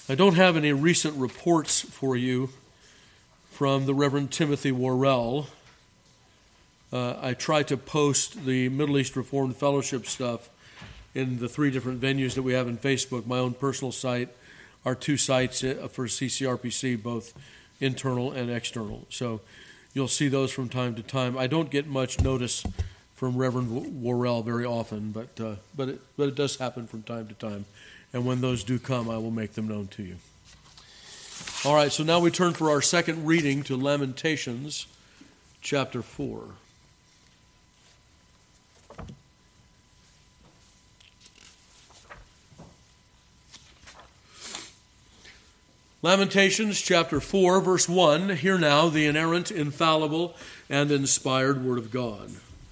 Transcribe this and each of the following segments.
I don't have any recent reports for you from the Reverend Timothy Worrell. I try to post the Middle East Reformed Fellowship stuff in the 3 different venues that we have in Facebook, my own personal site, our 2 sites for CCRPC, both internal and external. So you'll see those from time to time. I don't get much notice from Reverend Worrell very often, but it does happen from time to time. And when those do come, I will make them known to you. All right, so now we turn for our second reading to Lamentations, chapter 4. Lamentations chapter 4, verse 1, hear now the inerrant, infallible, and inspired word of God.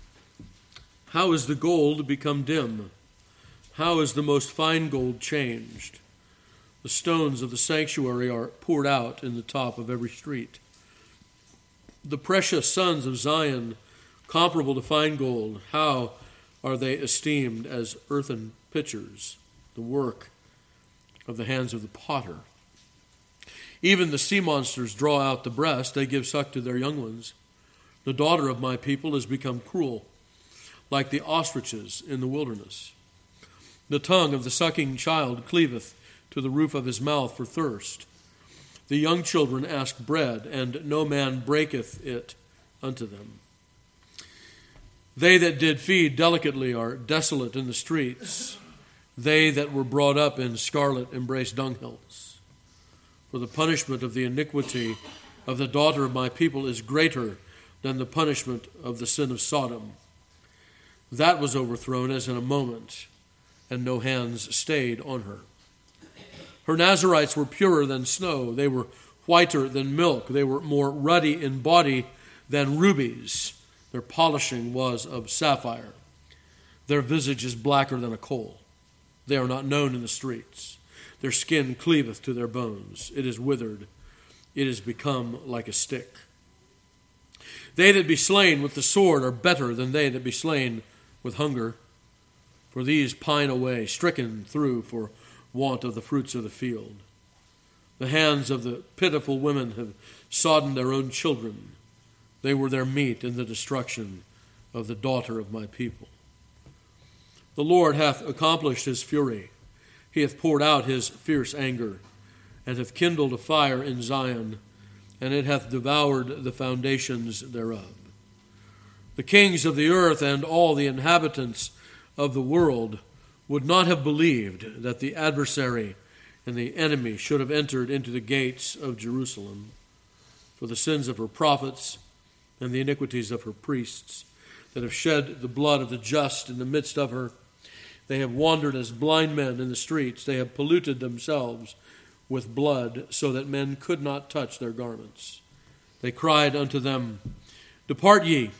How is the gold become dim? How is the most fine gold changed? The stones of the sanctuary are poured out in the top of every street. The precious sons of Zion, comparable to fine gold, how are they esteemed as earthen pitchers, the work of the hands of the potter? Even the sea monsters draw out the breast, they give suck to their young ones. The daughter of my people has become cruel, like the ostriches in the wilderness. The tongue of the sucking child cleaveth to the roof of his mouth for thirst. The young children ask bread, and no man breaketh it unto them. They that did feed delicately are desolate in the streets. They that were brought up in scarlet embrace dunghills. For the punishment of the iniquity of the daughter of my people is greater than the punishment of the sin of Sodom. That was overthrown as in a moment, and no hands stayed on her. Her Nazarites were purer than snow. They were whiter than milk. They were more ruddy in body than rubies. Their polishing was of sapphire. Their visage is blacker than a coal. They are not known in the streets. Their skin cleaveth to their bones. It is withered. It is become like a stick. They that be slain with the sword are better than they that be slain with hunger. For these pine away, stricken through for want of the fruits of the field. The hands of the pitiful women have sodden their own children. They were their meat in the destruction of the daughter of my people. The Lord hath accomplished his fury. He hath poured out his fierce anger, and hath kindled a fire in Zion, and it hath devoured the foundations thereof. The kings of the earth and all the inhabitants of the world would not have believed that the adversary and the enemy should have entered into the gates of Jerusalem. For the sins of her prophets and the iniquities of her priests that have shed the blood of the just in the midst of her, they have wandered as blind men in the streets. They have polluted themselves with blood so that men could not touch their garments. They cried unto them, Depart ye.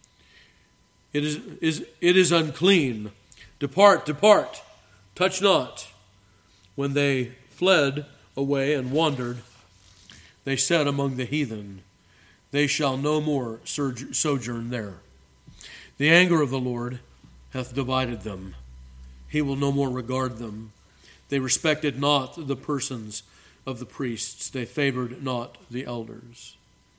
It is unclean. Depart, depart. Touch not. When they fled away and wandered, they said among the heathen, They shall no more sojourn there. The anger of the Lord hath divided them. He will no more regard them. They respected not the persons of the priests. They favored not the elders.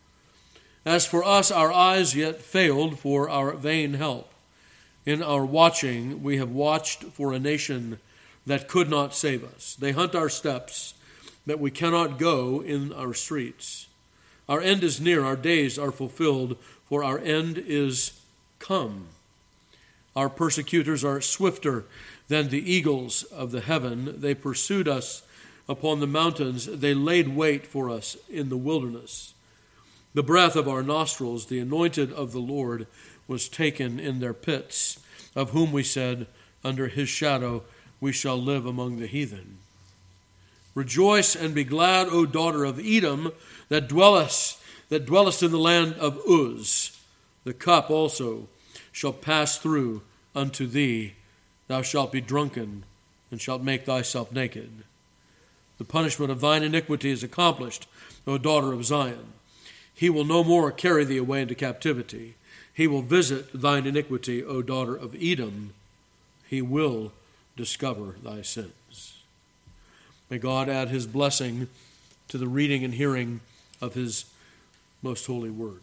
As for us, our eyes yet failed for our vain help. In our watching, we have watched for a nation that could not save us. They hunt our steps, that we cannot go in our streets. Our end is near, our days are fulfilled, for our end is come. Our persecutors are swifter than the eagles of the heaven. They pursued us upon the mountains. They laid wait for us in the wilderness. The breath of our nostrils, the anointed of the Lord, was taken in their pits, of whom we said, Under his shadow we shall live among the heathen. Rejoice and be glad, O daughter of Edom, that dwellest in the land of Uz. The cup also shall pass through unto thee. Thou shalt be drunken, and shalt make thyself naked. The punishment of thine iniquity is accomplished, O daughter of Zion. He will no more carry thee away into captivity. He will visit thine iniquity, O daughter of Edom. He will discover thy sins. May God add his blessing to the reading and hearing of his most holy word.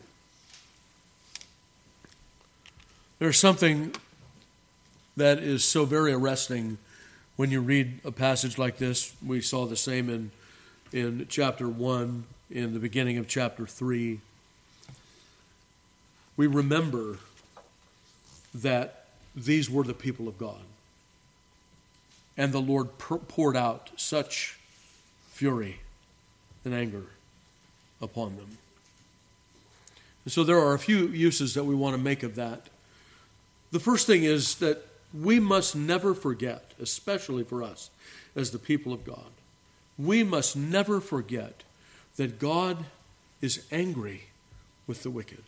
There's something that is so very arresting when you read a passage like this. We saw the same in chapter 1, in the beginning of chapter 3. We remember that these were the people of God. And the Lord poured out such fury and anger upon them. And so there are a few uses that we want to make of that. The first thing is that we must never forget, especially for us as the people of God, we must never forget that God is angry with the wicked.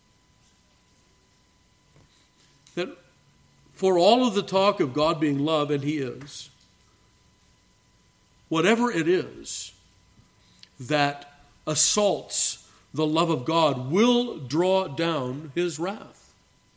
That for all of the talk of God being love, and he is, whatever it is that assaults the love of God will draw down his wrath.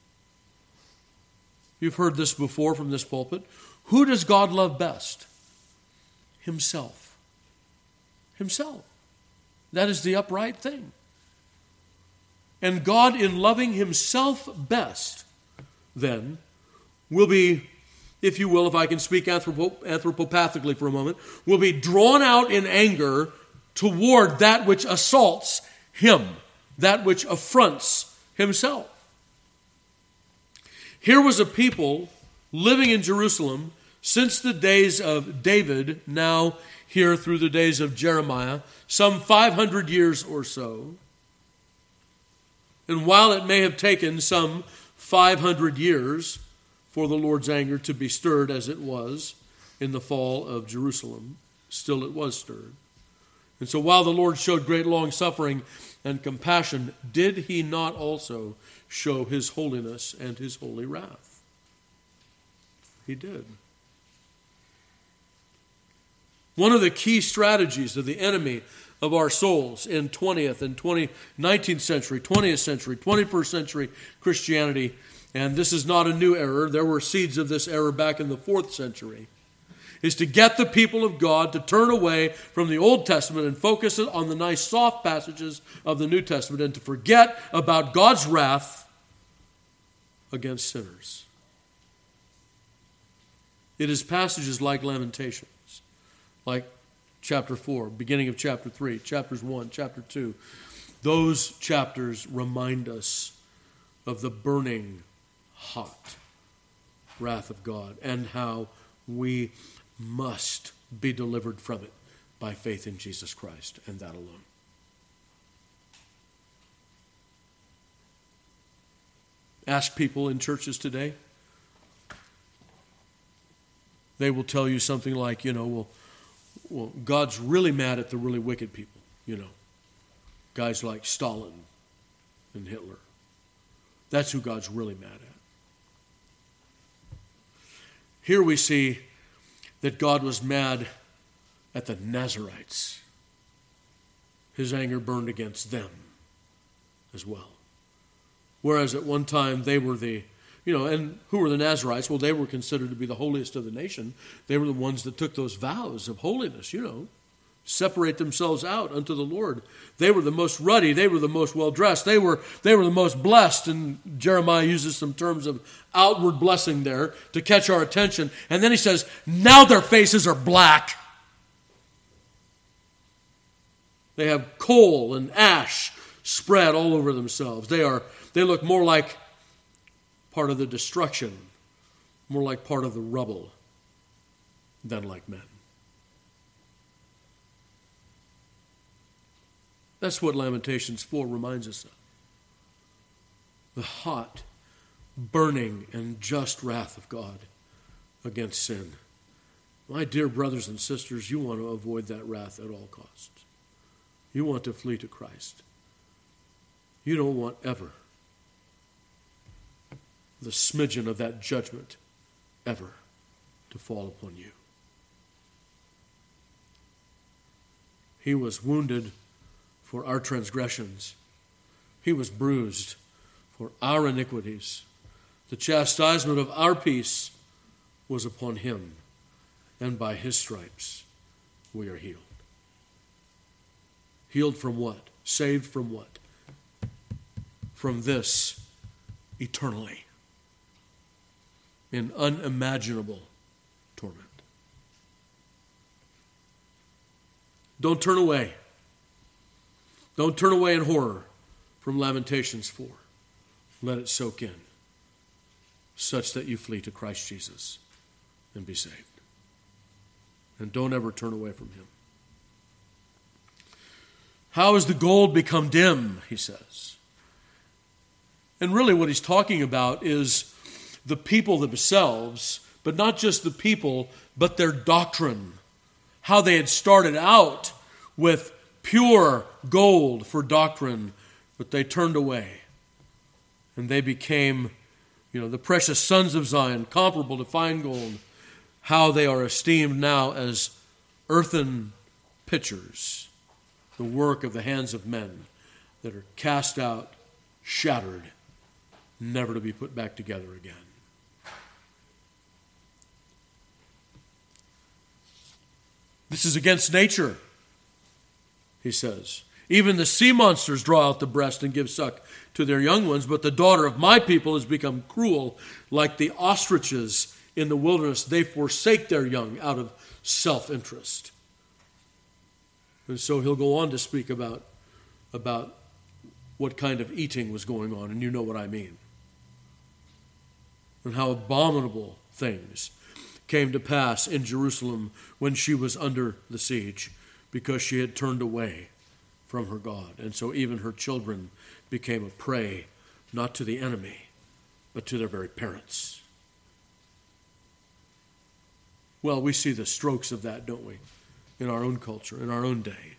You've heard this before from this pulpit. Who does God love best? Himself. Himself. That is the upright thing. And God, in loving himself best, then, will be, if you will, if I can speak anthropopathically for a moment, will be drawn out in anger toward that which assaults him, that which affronts himself. Here was a people living in Jerusalem since the days of David, now here through the days of Jeremiah, some 500 years or so. And while it may have taken some 500 years for the Lord's anger to be stirred as it was in the fall of Jerusalem, still it was stirred. And so while the Lord showed great long-suffering and compassion, did he not also show his holiness and his holy wrath? He did. One of the key strategies of the enemy of our souls in 20th and 19th century, 20th century, 21st century Christianity, and this is not a new error, there were seeds of this error back in the 4th century, is to get the people of God to turn away from the Old Testament and focus on the nice soft passages of the New Testament and to forget about God's wrath against sinners. It is passages like Lamentations, like chapter 4, beginning of chapter 3, chapters 1, chapter 2. Those chapters remind us of the burning, hot wrath of God and how we must be delivered from it by faith in Jesus Christ and that alone. Ask people in churches today. They will tell you something like, well, God's really mad at the really wicked people, guys like Stalin and Hitler. That's who God's really mad at. Here we see that God was mad at the Nazarites. His anger burned against them as well. Whereas at one time they were and who were the Nazarites? Well, they were considered to be the holiest of the nation. They were the ones that took those vows of holiness, separate themselves out unto the Lord. They were the most ruddy. They were the most well-dressed. They were the most blessed. And Jeremiah uses some terms of outward blessing there to catch our attention. And then he says, now their faces are black. They have coal and ash spread all over themselves. They look more like part of the destruction, more like part of the rubble than like men. That's what Lamentations 4 reminds us of. The hot, burning, and just wrath of God against sin. My dear brothers and sisters, you want to avoid that wrath at all costs. You want to flee to Christ. You don't want ever the smidgen of that judgment ever to fall upon you. He was wounded for our transgressions. He was bruised for our iniquities. The chastisement of our peace was upon him, and by his stripes we are healed. Healed from what? Saved from what? From this eternally, in unimaginable torment. Don't turn away. Don't turn away in horror from Lamentations 4. Let it soak in, such that you flee to Christ Jesus and be saved. And don't ever turn away from him. How has the gold become dim, he says. And really what he's talking about is the people themselves, but not just the people, but their doctrine. How they had started out with pure gold for doctrine, but they turned away. And they became, the precious sons of Zion, comparable to fine gold. How they are esteemed now as earthen pitchers, the work of the hands of men that are cast out, shattered, never to be put back together again. This is against nature, he says. Even the sea monsters draw out the breast and give suck to their young ones, but the daughter of my people has become cruel, like the ostriches in the wilderness. They forsake their young out of self-interest. And so he'll go on to speak about what kind of eating was going on, and you know what I mean. And how abominable things came to pass in Jerusalem when she was under the siege, because she had turned away from her God. And so even her children became a prey, not to the enemy, but to their very parents. Well, we see the strokes of that, don't we, in our own culture, in our own day.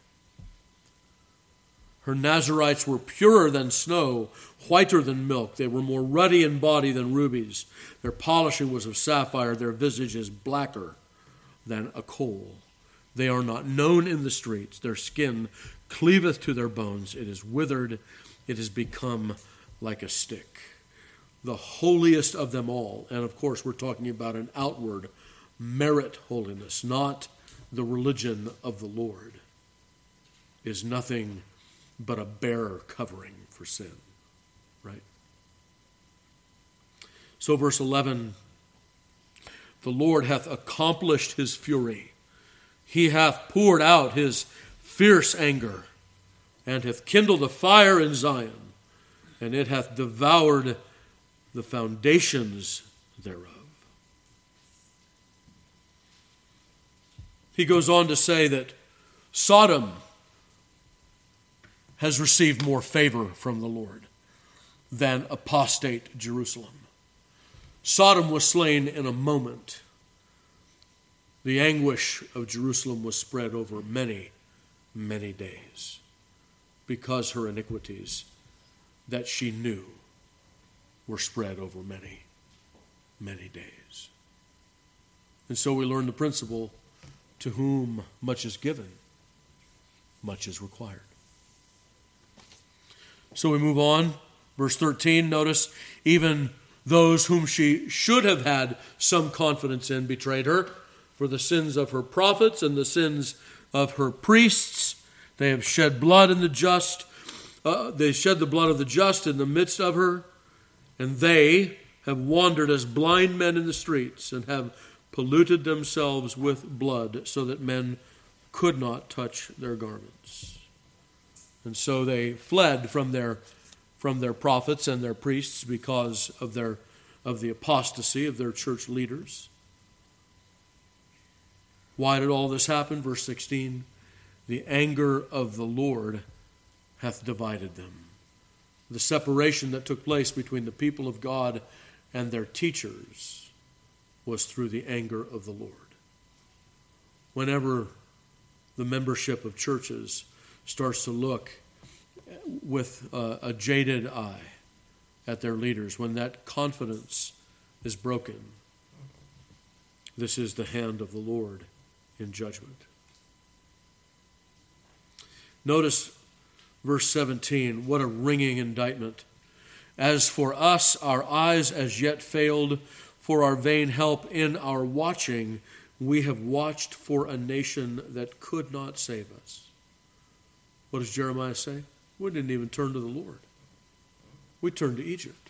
Her Nazarites were purer than snow, whiter than milk. They were more ruddy in body than rubies. Their polishing was of sapphire. Their visage is blacker than a coal. They are not known in the streets. Their skin cleaveth to their bones. It is withered. It has become like a stick. The holiest of them all, and of course we're talking about an outward merit holiness, not the religion of the Lord, is nothing but a bare covering for sin, right? So verse 11, the Lord hath accomplished his fury. He hath poured out his fierce anger, and hath kindled a fire in Zion, and it hath devoured the foundations thereof. He goes on to say that Sodom has received more favor from the Lord than apostate Jerusalem. Sodom was slain in a moment. The anguish of Jerusalem was spread over many, many days, because her iniquities that she knew were spread over many, many days. And so we learn the principle, to whom much is given, much is required. So we move on. Verse 13, notice, even those whom she should have had some confidence in betrayed her. For the sins of her prophets and the sins of her priests, they have shed blood in the just. They shed the blood of the just in the midst of her, and they have wandered as blind men in the streets and have polluted themselves with blood, so that men could not touch their garments. And so they fled from their prophets and their priests because of the apostasy of their church leaders. Why did all this happen? Verse 16, the anger of the Lord hath divided them. The separation that took place between the people of God and their teachers was through the anger of the Lord. Whenever the membership of churches starts to look with a jaded eye at their leaders, when that confidence is broken, this is the hand of the Lord in judgment. Notice verse 17, what a ringing indictment. As for us, our eyes as yet failed, for our vain help in our watching, we have watched for a nation that could not save us. What does Jeremiah say? We didn't even turn to the Lord. We turned to Egypt.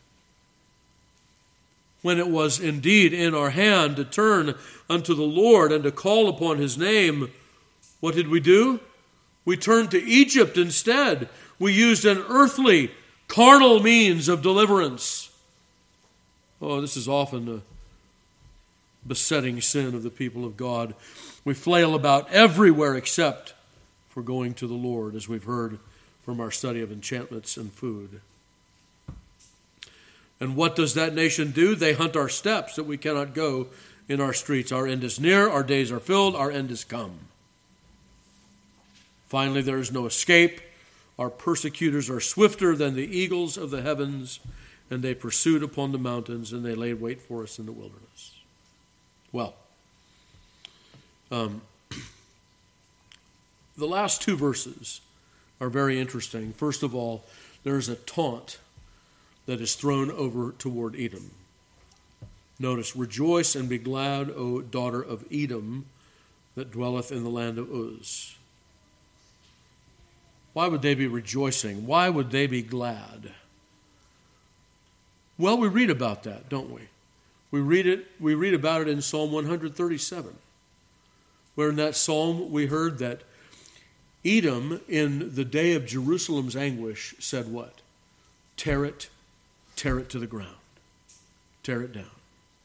When it was indeed in our hand to turn unto the Lord and to call upon his name, what did we do? We turned to Egypt instead. We used an earthly, carnal means of deliverance. Oh, this is often a besetting sin of the people of God. We flail about everywhere except for going to the Lord, as we've heard from our study of enchantments and food. And what does that nation do? They hunt our steps that we cannot go in our streets. Our end is near, our days are filled, our end is come. Finally, there is no escape. Our persecutors are swifter than the eagles of the heavens, and they pursued upon the mountains, and they laid wait for us in the wilderness. Well, the last two verses are very interesting. First of all, there's a taunt that is thrown over toward Edom. Notice, rejoice and be glad, O daughter of Edom, that dwelleth in the land of Uz. Why would they be rejoicing? Why would they be glad? Well, we read about that, don't we? We read about it in Psalm 137, where in that psalm we heard that Edom, in the day of Jerusalem's anguish, said what? Tear it to the ground. Tear it down.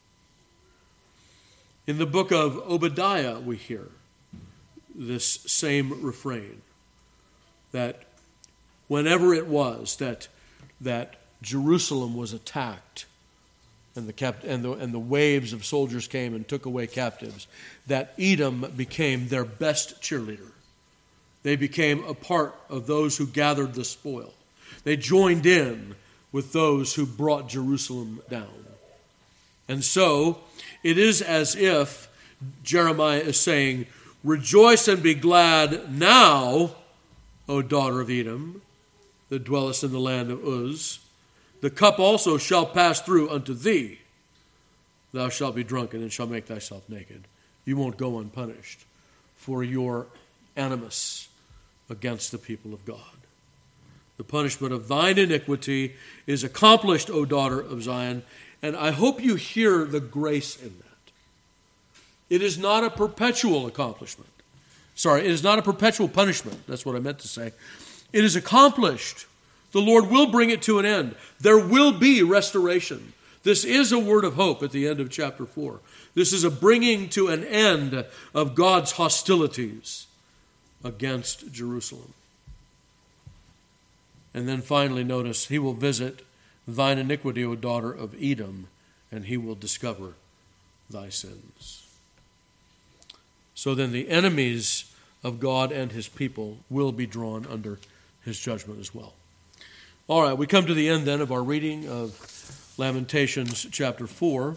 In the book of Obadiah, we hear this same refrain, that whenever it was that Jerusalem was attacked and the waves of soldiers came and took away captives, that Edom became their best cheerleader. They became a part of those who gathered the spoil. They joined in with those who brought Jerusalem down. And so it is as if Jeremiah is saying, rejoice and be glad now, O daughter of Edom, that dwellest in the land of Uz. The cup also shall pass through unto thee. Thou shalt be drunken and shalt make thyself naked. You won't go unpunished for your animus against the people of God. The punishment of thine iniquity is accomplished, O daughter of Zion. And I hope you hear the grace in that. It is not a perpetual accomplishment. It is not a perpetual punishment. That's what I meant to say. It is accomplished. The Lord will bring it to an end. There will be restoration. This is a word of hope at the end of chapter 4. This is a bringing to an end of God's hostilities against Jerusalem. And then finally, notice, he will visit thine iniquity, O daughter of Edom, and he will discover thy sins. So then the enemies of God and his people will be drawn under his judgment as well. All right, we come to the end then of our reading of Lamentations chapter 4.